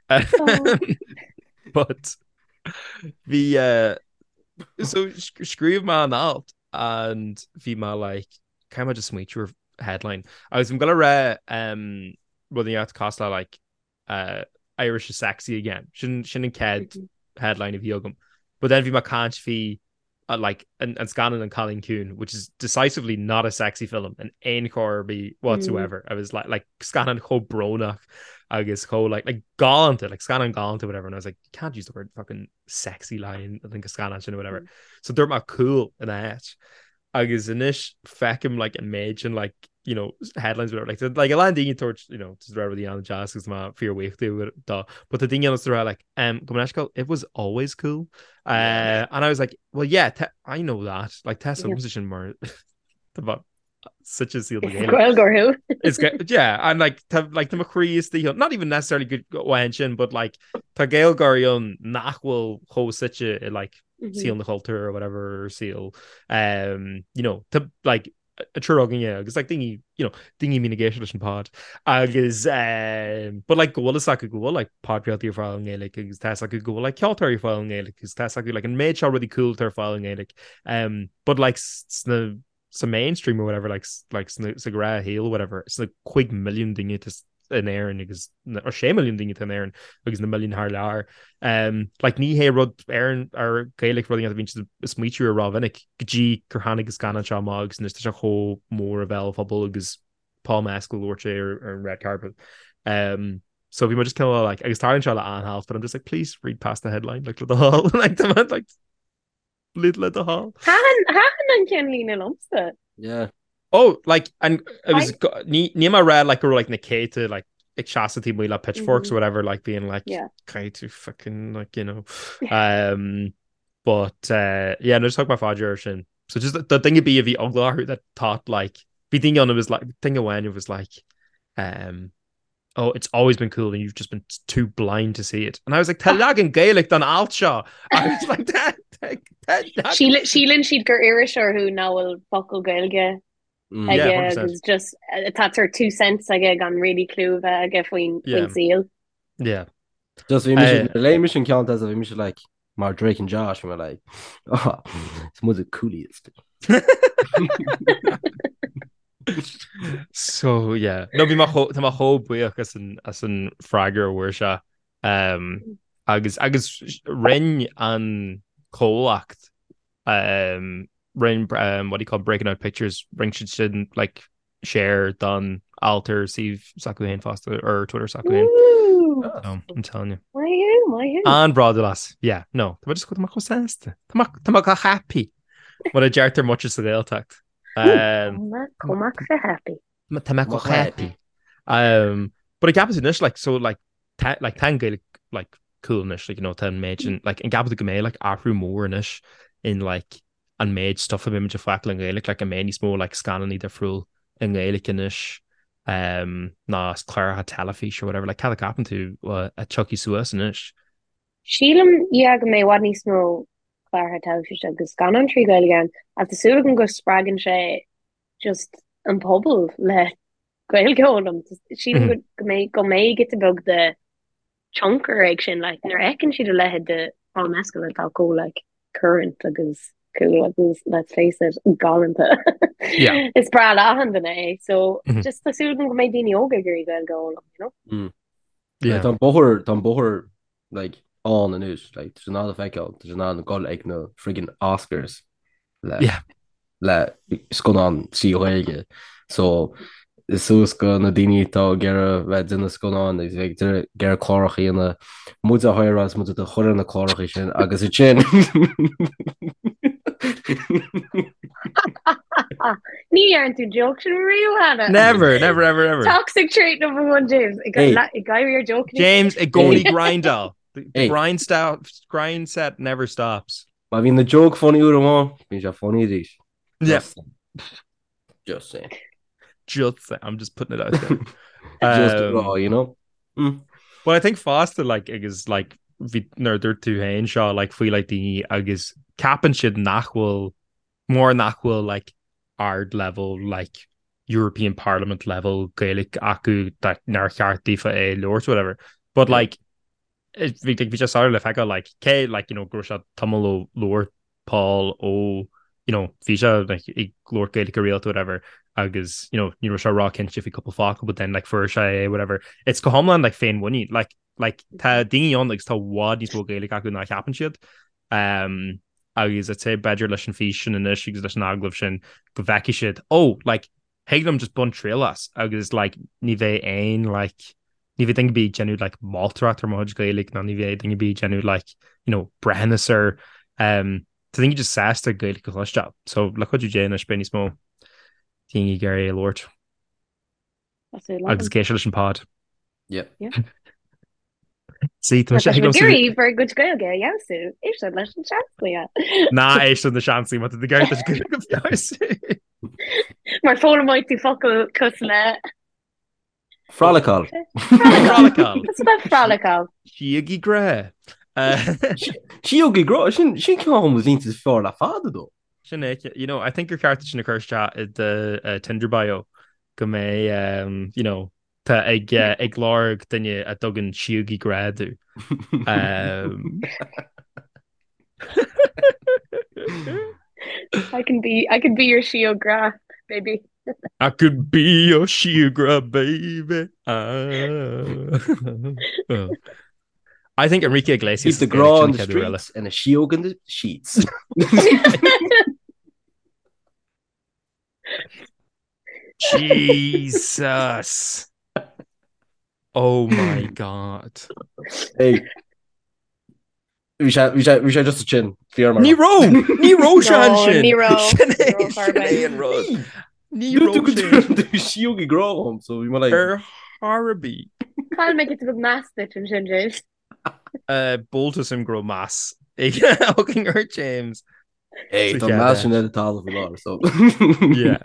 A: But the uh so screw man out and the my like kind of just sweet your headline. I was gonna read um running out costa like uh Irish is sexy again. Shouldn't shouldn't ked headline of yogum. But then if my can't fee Uh, like and, and Scannon and Colleen Coon, which is decisively not a sexy film and ein Corby whatsoever. Mm. I was like like Scannon ho bronach, I guess ho like like gallant like Scannon gallant or whatever, and I was like, you can't use the word fucking sexy line. I think Scannon or whatever. Mm. So they're not cool in that. I guess inish feck him like imagine like you know headlines whatever like like a land ding torch you know just rather the on jazz because my fear week do but the thing is like um it was always cool uh and I was like well yeah te- I know that like Tessa yeah. Position more about such a seal it's good yeah and like to, like the McCree is the not even necessarily good wension but like to Gail Gorion nach will hold such a like mm-hmm. seal in the halter or whatever or seal um you know to like a true yeah because like thingy you know thingy mitigation pod agus um but like go is like go like pod reality file like because that's like go like Kelter file like because that's like like and made already cool ter file like um but like the some mainstream or whatever like like cigarette heel whatever it's like quick million thing it is in air and because or shame million thing in air and because the million hard hour um like ni hey rod Aaron or Gaelic running at the bench is meet you raw and g Kerhanig is gonna show mugs and there's a whole more available because Paul Maskell or or red carpet um so we might just kind of like I was starting to try to on half but I'm just like please read past the headline like to the hall like the man like little at the hall
C: yeah.
A: Oh, like, and it was Nima read like or like Nikita, like chastity we like pitchforks mm-hmm. or whatever, like being like
B: yeah.
A: kind to fucking like you know, um, but uh, yeah, no, just talk about Fodger. So just the, the thing would be if the Oglar that thought like the thing on it was like thing of when it was like, um, oh, it's always been cool and you've just been too blind to see it, and I was like, Talag and Gaelic on Altshaw. I was like that.
B: Sheila Sheila she'd go Irish or who now will buckle Gaeilge.
A: Mm, yeah,
B: it was just uh, that's her two cents I get gone really clue I get when
A: yeah.
B: seal
A: yeah
C: just we mission uh, lay mission count as we mission like Mark Drake and Josh and we're like oh it's more the coolest
A: so yeah no be my whole my whole buach as an as an fragger where um agus agus rin an colacht um Rain, um, what do you call breaking out pictures? Ring should shouldn't like share done alter see Sakuhain Foster or Twitter Sakuhain. Oh, I'm telling you.
B: Why you? Why you?
A: And Broadlas, yeah, no. Tá just go to sense. Tá happy. What a jarter much as the tact. Um,
B: Come for happy.
A: Tá happy. Um, but it happens in this like so like ta- like tan like like coolness like you know ten mage and like in gap the game like Afro more inish in like. And made stuff of image of Fackling Gaelic like a many small like scanning either through in Gaelic inish um nah Clara had telefish or whatever like how happened to uh, a Chucky Suez inish
B: Sheelam yeah me wadney small Clara had telefish agus scanning tree Gaelic again at the Sue can go sprag and say just an pobble le Gaelic on them Sheelam go may go may get to bug the chunker ag sin like nar ekin siad a lehead de an mescal atá go like current agus cool agus let's face it garanta
A: Yeah.
B: it's bra ahan den é so
A: Mhm.
B: just asú go mé dine óga gurí go go you know
A: Yeah.
C: Tá bohar tá bohar like an an ús like there's ná a feicil there's ná an gáil ag na friggin Oscars le
A: Yeah.
C: le scon an síoige so is soús go na daine tá gear bheith duna scóán is bheith gear chláireach íana mu a háirrás mu a chuir na chláireach sin agus i sin
B: ní ar tú joke sin real hana
A: Never, never, ever, ever.
B: toxic trait number one James I
C: Hey.
B: got guy your joke
A: James, it goni
C: Hey.
A: grindal. The, the
C: Hey.
A: grind stop, grind set never stops.
C: Má bhín na joke funny ú amháin bhín se funny dís
A: Yeah.
C: just saying
A: Just, say- I'm just putting it out there.
C: just
A: Um,
C: raw you know Mm.
A: Well, I think faster like agus like vi nerder to hain shaw like feel like the agus cap and shit nachwil more nachwil like ard level like European Parliament level Gaelic aku that nar charti for a lord whatever but
C: Yeah.
A: like it we we just started like I got like K like you know grosha tumalo lord Paul oh you know fisha like a lord Gaelic real to whatever agus you know you know rock and jiffy couple fuck but then like for shy whatever it's go homeland like fein winny like like ta dingy on like ta wad is will Gaelic aku na happen shit um agus I'd say badger lish and fish and this she's lish naglov shin go vaki shit oh like Hagnum just bun trail us agus like nive ein like nive thing be genu like Maltrat or Moj Gaelic na nive thing be genu like you know Brennis or um to think you just sassed a Gaelic job so look what you jay na spenny small thingy Gary Lord agus Gaelic pod
C: yeah
A: see
B: Gary very good go ge ja so is dat les chat
A: na é the chance wat the guy
B: maar fo moit die fokkel kusle
C: Frolical
B: frolical
A: Chiagi gra
C: Síogi gro sin sin ceám was lítas fear le fada dó
A: Sinna, you know, I think your cartage in the curse chat is the uh, Tinder bio. Go me, um, you know, ta ag uh, ag lorg dinne a dogan siugi gradu. Um,
B: I can be I can be your Shiogra baby.
A: I could be your Shigra baby. Uh, oh. I think Enrique Iglesias
C: Keep the gra on the streets and a shiog in the sheets.
A: Jesus. Oh my god.
C: Hey. We should, we should, we should just a chin.
A: Nero! Nero Shanshin!
B: Nero.
A: Sinead Rud. Nero
C: Shanshin. Shiogi gra so we might like...
A: Er Harabi.
B: Can't make it to the master from James.
A: Uh, Boltus him grow mass. Hooking her James.
C: Hey, the mass in the tall of a lot, so...
A: Yeah.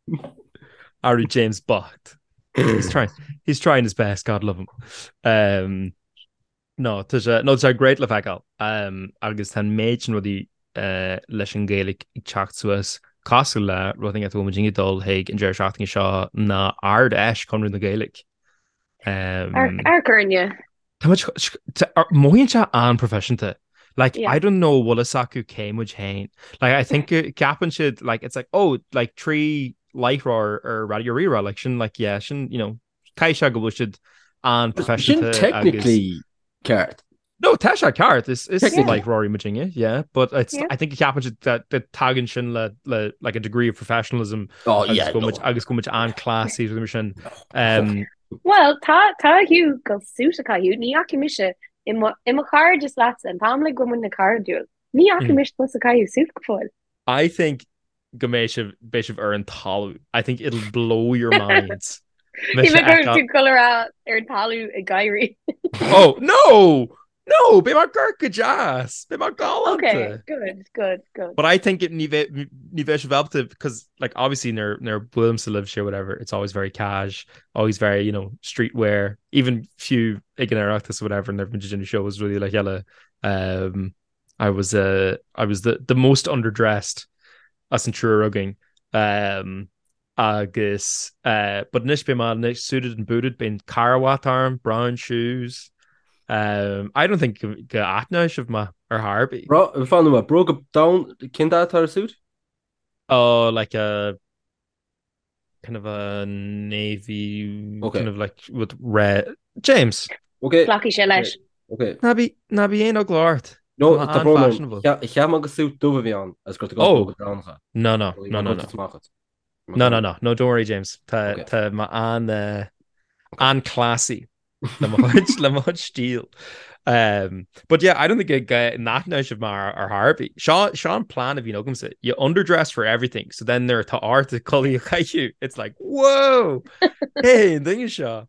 A: Ari James Bott. He's trying. He's trying his best. God love him. Um, no, there's a no. There's a great lefagal. Um, agus tan méidin rudi uh leis an Gaelic chat to us. Castle la running at the woman dol haig and Jerry shouting shaw na ard ash conrin the Gaelic. Um,
B: Ar Gurnia.
A: How much moincha an profession to like
B: Yeah.
A: I don't know what a saku came which hain. Like I think Gappin should like it's like oh like tree light or or radio rera like shin like yeah shin you know Kaisha go should an profession
C: Shin technically card.
A: No Tasha card is is
C: Technically.
A: like Rory Majinga yeah but it's
B: Yeah.
A: I think Gappin should that the tag and shin le, le, like a degree of professionalism
C: Oh
A: agus
C: yeah,
A: go
C: no.
A: much agus go much an classy with shin um
B: Well, ta ta hiú go suúta hiú ní aki mise im im car just lats an pam le go na car duel. Ní aki mis plus a caiú suit gofoil.
A: I think Gamesh Bishop are in Talu. I think it'll blow your minds.
B: Ní go tú color out ar talú a gaiiri.
A: Oh no, no, be my Gurka jazz, be my galante.
B: Okay, good, good, good.
A: But I think it Nivesh Velptive because like obviously near near Williams to live share whatever. It's always very cash, always very you know streetwear. Even few Ignaractus or whatever in their Virginia show was really like yellow. Um, I was uh I was the the most underdressed. As in true rugging. Um, agus, uh, but nish be man nish suited and booted, been Karawat arm, brown shoes, Um, I don't think go aithne sibh ma ar Harby.
C: Bro, fan ma broke up down kinda tar suit.
A: Oh, like a kind of a navy,
C: Okay.
A: kind of like with red. James.
C: Okay.
B: Flocky se leis.
C: Okay.
A: Nabi Nabi éon ó gláirt.
C: No,
A: Tá
C: tá
A: an
C: bro.
A: fashionable.
C: Ich habe agus suit dove bhí an as go
A: Oh.
C: go down ha.
A: No, no, no, no, no. No, no, no. No, don't worry, James. Tá
C: Okay.
A: tá ma an uh, an classy. Le much le much steel. Um, but yeah, I don't think a guy not now should mar or Harvey. Sean Sean plan of you know comes you underdress for everything. So then they're to art to call you you. It's like whoa, hey, thing is Shaw.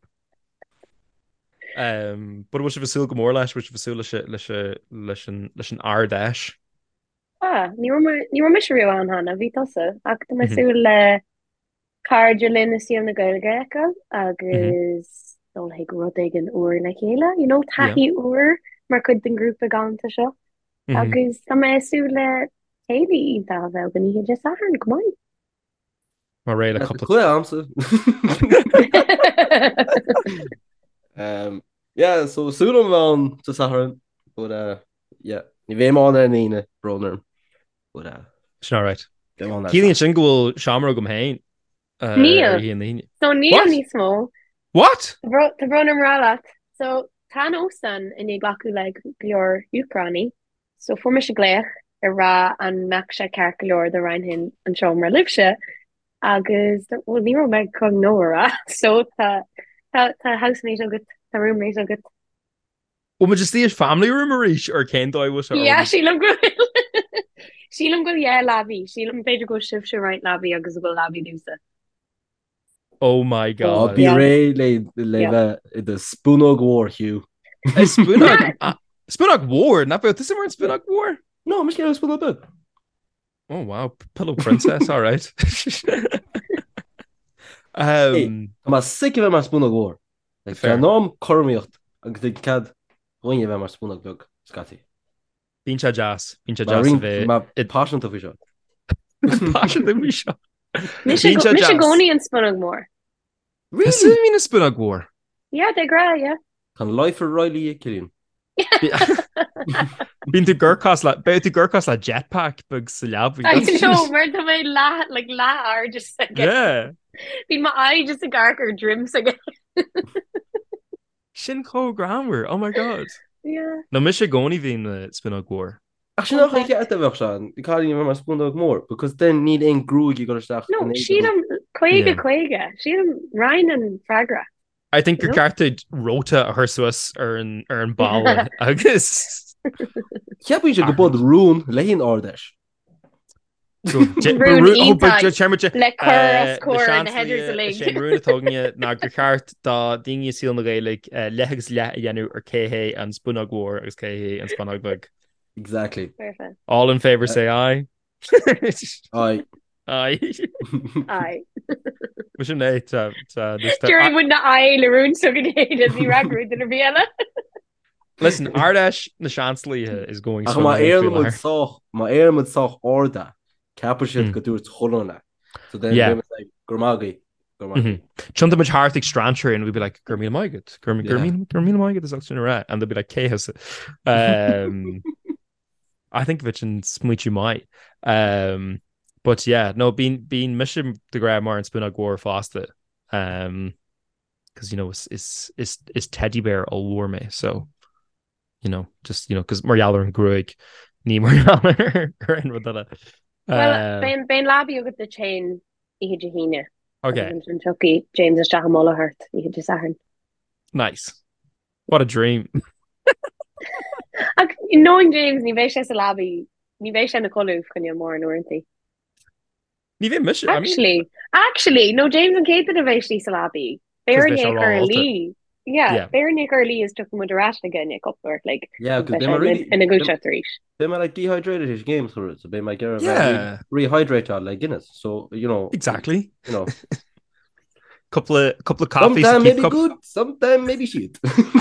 A: Um, but which of a sil go more lash, which of a sil lish lish an R dash.
B: Ah, ní ní mis riú an hanna bhí tosa ach tá meú le cardlin na sí na gailge agus dul hiag rud ag an uair le chéile, you know taí uair mar chud den grúpa gananta seo agus tá meú le taí dá bheith gan ní just an gomáin.
A: Mar ré a couple
C: clear answer. Um, yeah, so soon I'm on to Saharan, but uh, yeah, you vem on there, Nina, brother, but uh,
A: it's not right.
C: Keelan
A: and Shingle Shamro gum hain.
B: Neil, so Neil ní smó.
A: What?
B: The brother Ralat. So tan osan in a glaku like your Ukraini. So for me glech a ra and maksha carcalor the Rheinhin and Shomer Livsha. Agus well Nero meg come nowhere. So ta ta ta housemate of good, ta roommate of good.
A: Well, we just see his family room or Ken Doy was her.
B: Yeah, she looked good. She looked good. Yeah, labby. She looked better go shift she right labby agus go labby do so.
A: Oh my god.
C: Oh, be ray le le the Spoonog War Hugh.
A: Spoonog Spoonog War, not about this is Spoonog War.
C: No, I'm just gonna Spoonog bit.
A: Oh wow, Pillow Princess, all right. um
C: hey, I'm sick of him as Spoonog War. Like fair nom cormiocht agus the cad when you have my Spoonog book, Scotty.
A: Pincha jazz, pincha jazz of
C: it. It passion to fish.
A: Passion to fish.
B: Michigoni and Spoonog War.
A: Really? This is mean a Spoonog War.
B: Yeah, they gra, yeah.
C: Can life for Riley Killian.
A: Been to Gurkos like about to Gurkos like jetpack bugs lab.
B: I know where the way la like la are just again.
A: Yeah.
B: Been my eye just a garker drims again.
A: Shinko grammar. Oh my god.
B: Yeah.
A: No Michigoni being the Spoonog War.
C: Actually, no, I get that version. You can't even remember Spoonog more because then need in Grug you got to start.
B: No, she them Quega Quega. She them Ryan and Fragra.
A: I think your character Rota her Swiss or in or in Bala. I guess.
C: Yeah, we should go both Rune, Lane or Dash.
B: Rune E-type. Like Curras, Core and the headers of Link.
A: Shane Rune talking you now your character da thing you see on the guy like Legs Le Yanu or K and Spoonog War as K and Spoonog Bug.
C: Exactly.
B: Perfect.
A: All in favor, uh, say aye.
C: Aye.
A: Aye.
B: Aye.
A: We should know to
B: Jerry wouldn't aye Laroon so good does he record in a Vienna.
A: Listen, Ardash the Chancellor is going
C: so my air would saw my air would saw order capital go do its holona. So then
A: yeah.
C: It was like Gurmagi.
A: Gurmagi. Chunta much Hartig Strancher and we'd be like Gurmina Mygot. Gurmina Gurmina Gurmina Mygot is actually right. And they'd be like Chaos. Um I think of it in Smuichu Mai. Um, but yeah, no, being being mission the Grammar and Spoonog War faster. Um, because you know it's it's it's it's teddy bear all war me. So you know, just you know, because Marialler and Gruig, ni Marialler are in with that.
B: Well, Ben Ben Labby with the chain Ihijahina.
A: Okay.
B: Kentucky, James and Shahamola Hurt. Ihijahn.
A: Nice. What a dream.
B: Knowing James, ní bheith sé sa labby, ní bheith sé na colúh chun mór an uintí.
A: Ní bheith mis
B: Actually, actually, no, James and Kate a bheith sí sa labby. Bearnick or Lee. Yeah, Bearnick or Lee is took with the rash again, Nick up work like.
C: Yeah, because they were really
B: in a good shot three.
C: They might like dehydrated his games for it, so they might get
A: yeah
C: rehydrated like Guinness. So you know
A: exactly.
C: You know,
A: couple of couple of coffees.
C: Sometimes maybe cup- good, sometimes maybe shit.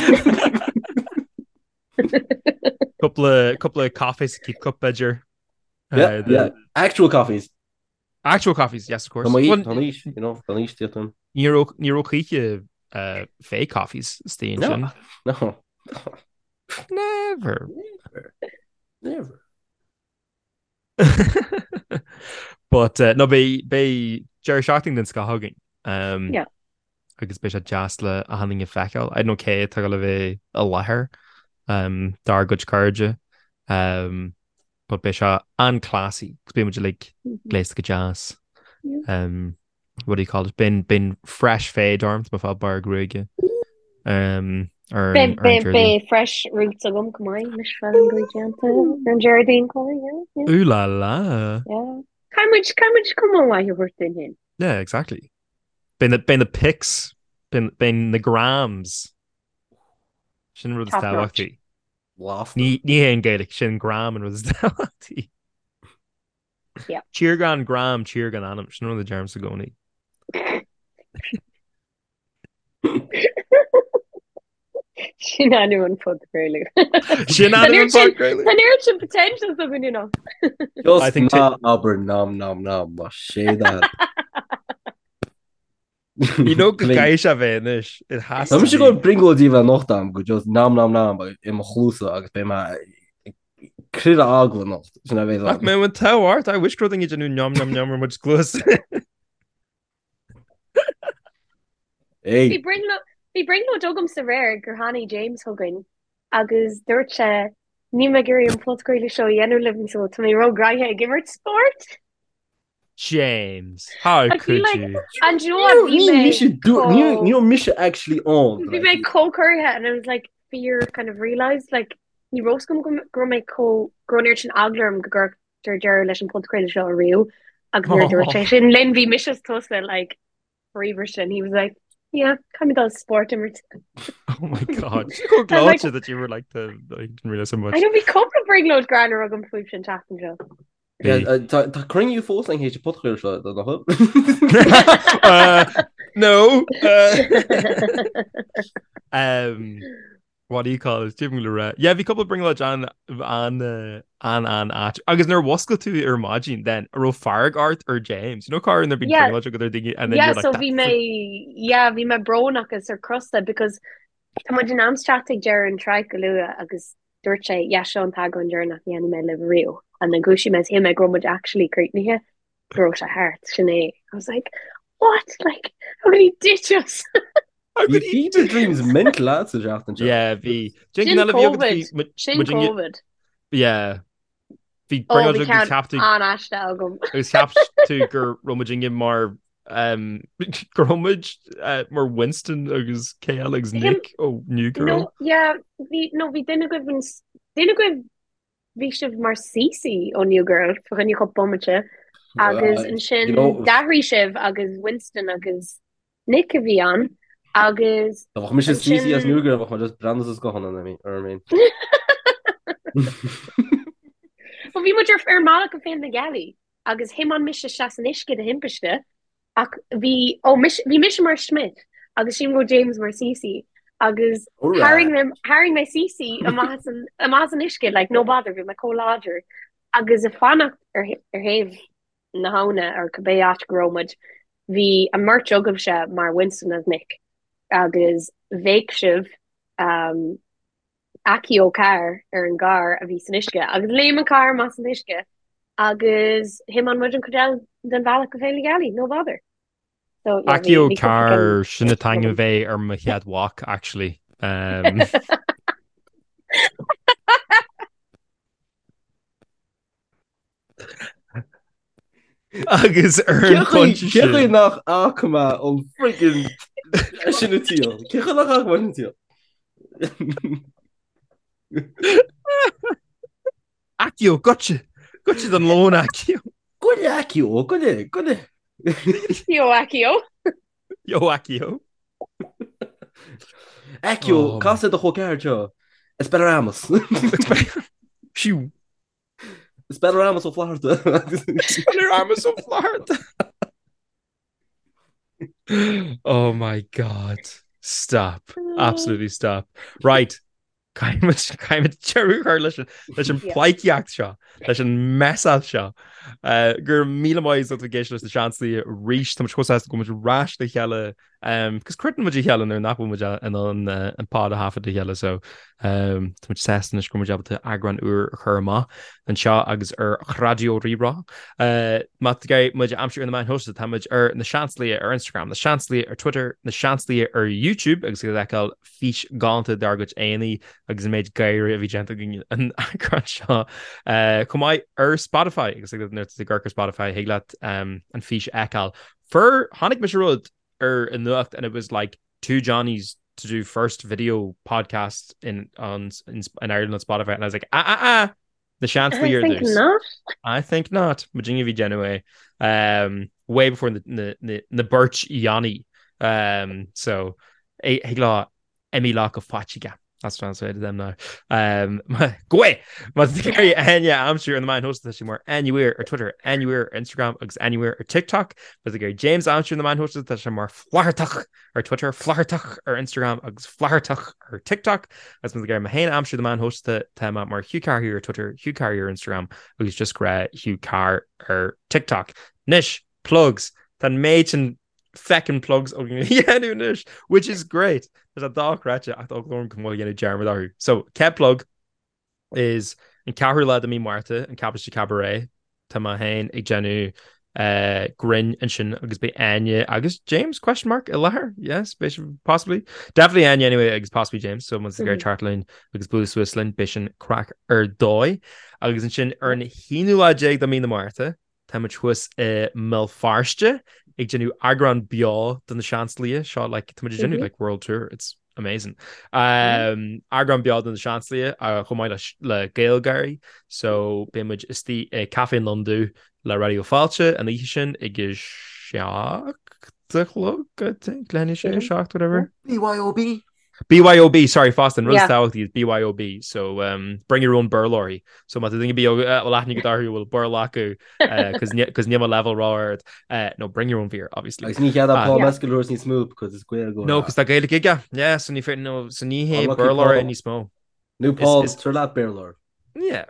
A: couple of couple of coffees to keep cup bedger.
C: Uh, yeah, the, yeah, actual coffees.
A: Actual coffees, yes, of course.
C: Well, you know,
A: Neuro Neuro uh fake coffees, Steve.
C: No, no.
A: Never.
C: Never. Never.
A: But uh, no be be Jerry Shocking den ska hugging. Um
B: Yeah.
A: agus be jazz le a hanning fecal. I know Kate tag le bheith a lethir um dar good courage. Um but be an classy. Be much like place go jazz.
B: Yeah.
A: Um what do you call it? Been been fresh fade arms ma fa bar gruige. Um or
B: Be be be fresh roots of them come on, Miss Fell ingredient and Geraldine calling yeah.
A: Ooh la la.
B: Yeah. How much how much come on while you're working in?
A: Yeah, exactly. Been the been the pics, been been the grams. Sin rud stawachty.
C: Laugh.
A: Ní ní hen gaelic sin gram and rud stawachty.
B: Yeah.
A: Cheer gan gram, cheer gan anam. Sin rud the germs to go ni.
B: Sin anyone put really.
A: Sin anyone put really.
B: An urgent potential of you know.
C: Just
A: I think
C: na aber nam nam nam ma sé that.
A: You know go gaiis a bhéis. It has
C: I'm
A: to
C: just
A: be.
C: going to bring all the noch dam go just nam nam nam in my chlusa agus be ma crid agla noch. Sin a bheith.
A: Ach me when tau art, I wish growing you new yum yum yum or much close.
C: Hey.
B: We bring no we bring no dogum severe Gerhani James hugging agus dúirte ní me gurí an plotgréile seo dhéanú living so to me ro graithe give it sport.
A: James, how
B: I
A: could
B: feel like
A: you?
B: and you know what we
C: You
B: made
C: should do you you know Misha actually on.
B: we made co-curry and I was like fear kind of realised like ní roscom go me co groneirtin aglarm gogur der ger leis an plotgréile seo a riú agus
A: Oh.
B: dúirte sin Lynn bhí Misha's tosa like Reverson he was like yeah kind of does sport and
A: Oh my god. So glad
B: like-
A: that you were like the I didn't realize so much.
B: I don't be couple of bring load gran or agam flúb sin tapan seo.
C: Yeah, tá tá cring you fós an hééis potgréir se nach.
A: uh, no. Uh, um, what do you call it? Jim Lura. Yeah, vi couple bring lot John an uh, an an at. Agus ner wasco to er imagine then ro farg art or James. You know car in there being
B: Yeah.
A: bring lot other thing and then
B: Yeah,
A: you're like
B: so
A: that
B: vi
A: for-
B: may yeah vi me bronach is er crusta because imagine am stratig ger and try galua agus durche yeah Sean tag on journey the anime live real and then gushi mes him I gromad actually create me here grow a heart Sinead. I was like what like how did he ditch us?
A: How
C: You
A: could he
C: feed your dreams mental lads is after.
A: Yeah, vi.
B: Sin
A: Jinkin Elevio
B: COVID. Shin COVID
A: Yeah. Vi
B: oh
A: bring
B: we
A: out
B: can't
A: captain
B: an ashta agam
A: agus cap to gur rumaging mar um gromage uh, mar Winston agus K Alex
B: Him-
A: Nick oh new girl.
B: no yeah vi no vi dinna go vin dinna go vi sif mar Cici on new girl for gan you got bommache agus
C: Uh,
B: an sin
C: you know-
B: Dahri Shiv agus Winston agus Nick a bhí an agus
C: Bach mis
B: And
C: Cici as
B: sin-
C: nuúgur bach just brandas is gohan an mi ar mean.
B: well bhí muidir ar mála go féin na gali agus him an mis seaan isce a himpeiste ach bhí ó bhí mis mar Schmidt agus sim go James mar Cici agus haring them haring my Cici a mas an a mas an isce like no bother bhí my co-lodger agus a fannacht ar ar heh na hána ar cabbé at gromad hí a mar jogam se mar Winston as Nick agus bhéic sibh um Aki ó car ar an gar a bhí san isce agus léim an car mas an isce agus him an mud an codel den bhealach go féile gali no bother so yeah,
A: Aki
B: bhí- bhí
A: car
B: couple
A: sinna tang a bheith ar ma head walk actually. Um agus ar punch
C: Ke nach áma ó freaking sinna tíal. Ke nach áhain tíal.
A: Akio gotcha. Gotcha den lón Akio.
C: Go aki ó go go.
B: Yo, Akio.
A: Yo Akio.
C: Ekio
A: Oh,
C: casa do choceir seo. Esperamos.
A: Siú.
C: Esperamos ó flaharta.
A: Your arm is so flat. Oh my god. Stop. Absolutely stop. Right. Caiimiid caiimiid teú chu leis leis an
B: Yeah.
A: plaiciacht seo leis an meá seo. Uh, gur míle maiid a géisi leis na seansaí ríis tam chosá go ráis de cheile um cos critan muid healan ar napú muid an an an pád a hafa heile so um muid sestan is cruid jabta agran úr churma an seo agus ar radio rirá uh mat ga muid amsú in the main host tamid ar na seanslia ar Instagram na seanslia ar Twitter na seanslia ar YouTube agus go leáil fís gananta dargad aanaí agus méid gaiir a bhí genta an agran seo cumáid ar Spotify agus gur Spotify héaglaat um an fís eáil for Hannig Mister Rud er in nucht and it was like two Johnnies to do first video podcast in on in, in Ireland on Spotify and I was like ah ah ah the chance the year
B: I think not
A: I think not Virginia V Genue um way before the the the, the Birch Yanni um so he got Emmy Lock of Fachiga. That's translated them now. Um, go away. And yeah, I'm sure in the mind host that more anywhere or Twitter, anywhere, or Instagram, anywhere or TikTok. But the guy James, I'm sure in the mind host that more flartach or Twitter, flartach or Instagram, flartach or TikTok. That's the guy Mahane. I'm sure the man host that time at more Hugh Carrier or Twitter, Hugh Carrier Instagram. He's just great Hugh Car or TikTok. Nish plugs. Then mate and feckin' plugs yeah, which is great. There's a dog ratchet. I thought Lauren can well get a Jeremy. So Kev plug is in Carla de mi Marta and Cabbage Cabaret Tamahain a Genu uh Grin and Shin agus be Anya agus James question mark Ilahar yes possibly definitely Anya anyway agus possibly James so once the guy Chartline agus Blue Swissland Bishan crack or doi agus and Shin earn hinula jig the mi the Marta Tamich was uh Melfarste ag genú agran beá den na seanslia seo like tu genú like world tour it's amazing um agran beá den na seanslia a chomáid le Gaelgary so béimiid is tí café in Londú le radio fáilte an í sin ag seach delog I think lenne sé seach whatever
C: B Y O B
A: B Y O B, sorry, Foston, Run South is B Y O B. So um, bring your own burr lorry. So my thing be well, I think you will burr laku because because near level raw. Uh, no, bring your own beer, obviously.
C: Like sneak out that Paul Mescal is smooth because it's quite good.
A: No, because that guy like giga. Yeah, so you fit no, so you hey burr lorry and you small.
C: New Paul for that beer lord.
A: Yeah,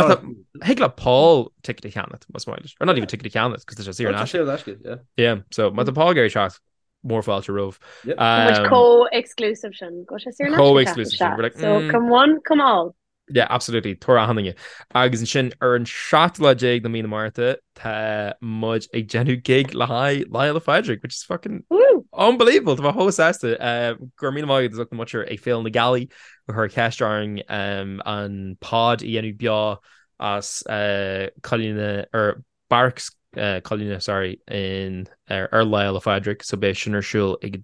A: Higla Paul ticket to Canada was mileage or not even ticket to Canada because there's a zero national.
C: Yeah,
A: yeah. So my the Paul Gary shot. More falter rove
C: yep.
B: um, co-exclusive
A: co-exclusive like,
B: mm. so come one come all
A: yeah absolutely Tora hanning agus an sin ar an shot le jig na mína Marta tá mud ag genú gig le hai Lyle Frederick which is fucking
B: Woo.
A: Unbelievable to host asta uh, gur mína mai is much ag féil na gali with her casting um an pod i enú bia as uh, Colina or Barks Uh, Colina, sorry, in ar uh, Lyle Frederick, so be sin arsúil ag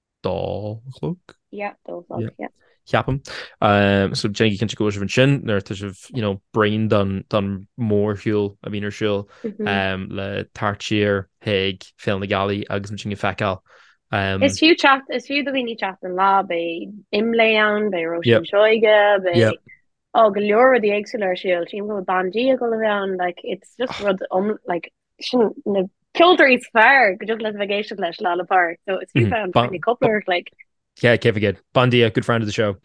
A: dálog.
B: Yeah, dálog, yeah.
A: Chiaapam. Um, so Jenny can go over sin, there to have, you know, brain done done more hiúil, I mean arsúil,
B: mm-hmm.
A: um, le tartíir, Haig, Phil na gali, agus machine fecal. Um,
B: is few chat, is few the winnie chat in la, by Imlean, by Roshan
A: yep.
B: Shoiga, by
A: yep.
B: oh, Galura the Exeler Shield, team go Bandia go around, like it's just rud um like. Na Kilter is fair go just let vacation leis la park so it's you found a couple like
A: yeah Kev again Bandy a good friend of the show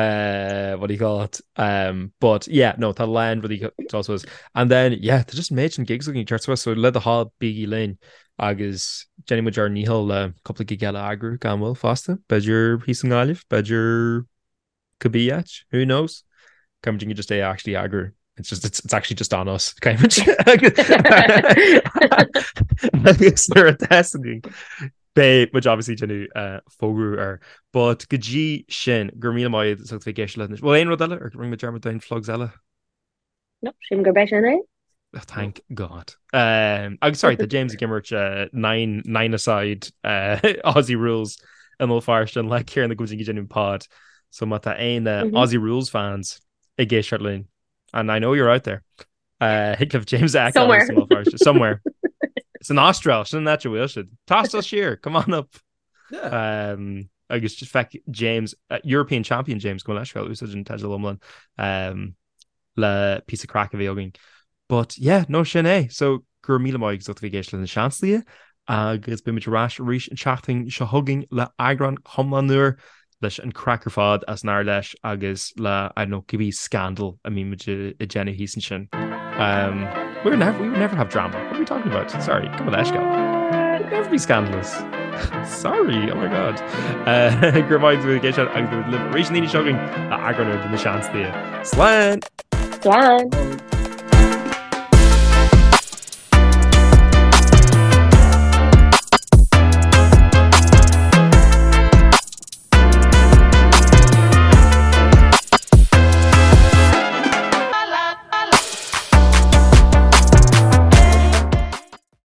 A: uh what do you call it um but yeah no that land really also was and then yeah they just made some gigs looking church was so led the hall biggie lane agus Jenny Majar Nihil a couple of gigala agru gamwell faster bedger he's an olive bedger could be yet who knows come you just stay actually agru. It's just it's, it's actually just on us kind of testing Bay which obviously Jenny uh fogu are but Gaji Shin Gurmina mai vacation well ein rodella or ring the German down flogs ella
B: no Shin go better eh
A: thank God um I'm sorry the James Gimmerich uh, nine nine aside uh Aussie rules and all fire and like here in the Gujingi Genuine pod so mata ein uh, mm-hmm. Aussie rules fans a gay Shetland. And I know you're out there. Uh, Hickliff James Ack
B: somewhere.
A: somewhere. It's an Austral, shouldn't that you will should toss us here. Come on up.
C: Yeah.
A: Um, I guess just fact James, uh, European champion James Golashville, who's such an integral woman. Um, le piece of crack of yogging. But yeah, no shane. So Gurmila Moy exotification in the Chancellor. Uh, it's been with Rash Rish and chatting shahugging le Agron Homlanur. Leis an cracker fad as nar leis agus le I don't know give scandal I mean with a Jenny Heason sin um we would never we would never have drama what are we talking about sorry come on let's go we'd never be scandalous Sorry, oh my god. Gurmáid bfu géisi agus rééis ní seing a agarnar den na seanslia. Slán!
B: Slán!